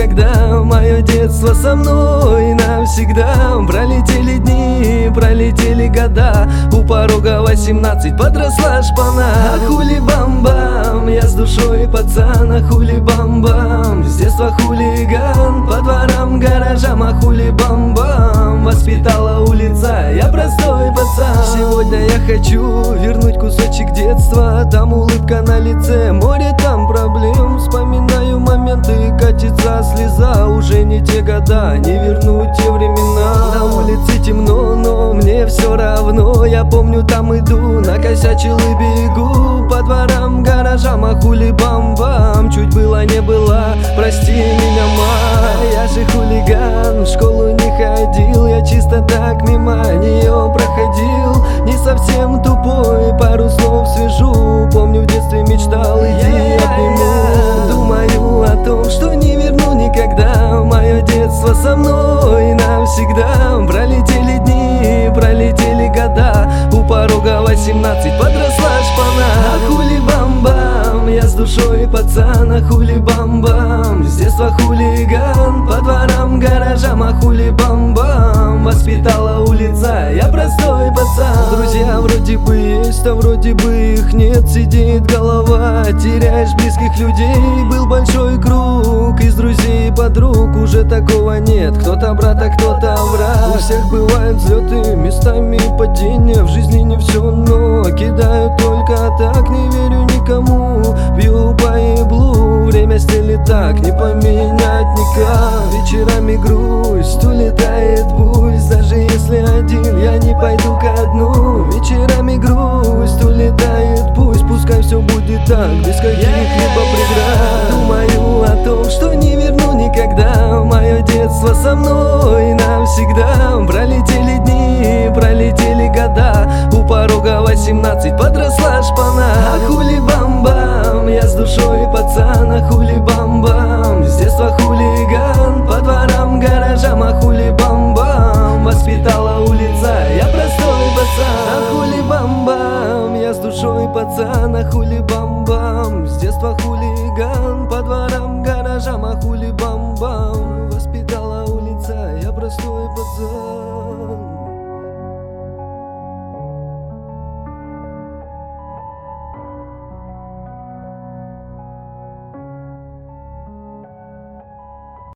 никогда. Мое детство со мной навсегда. Пролетели дни, пролетели года. У порога 18 подросла шпана. А хули бам-бам, я с душой пацан. А хули бам-бам, с детства хулиган. По дворам, гаражам, а хули бам-бам. Воспитала улица, я простой пацан. Сегодня я хочу вернуть кусочек детства. Там улыбка на лице, море там проблем. Вспоминаю моменты, катится слеза. Уже не те года, не вернуть те времена. На улице темно, но мне все равно. Я помню, там иду, накосячил и бегу. По дворам, гаражам, а хули бам-бам. Чуть было не было, прости меня, ма. Я же хулиган, в школу не ходил. Я чисто так мимо нее проходил. Не совсем тупой, пару слов свяжу. Помню, в детстве мечтал, иди обниму. Думаю о том, что не верну никогда. Мое детство со мной навсегда. Пролетели дни, пролетели года. У порога 18 подросла шпана. А хули бам-бам, я с душой пацан. А хули бам-бам, с детства хулиган. По дворам, гаражам, а хули бам-бам. Воспитала улица, я простой пацан. Друзья вроде бы есть, а вроде бы их нет. Сидит голова, теряешь близких людей. Был большой круг из друзей и подруг. Уже такого нет, кто-то брат, а кто-то враг. У всех бывают взлеты, местами падения. В жизни не все, но кидаю только так. Не верю никому, бью по еблу. Время стелит так, не поменять никак. Вечерами грусть, улетает пусть. Даже если один, я не пойду ко дну. Вечерами грусть, улетает пусть. Пускай все будет так, без каких-либо преград. Думаю о том, что не верну никогда. Мое детство со мной навсегда.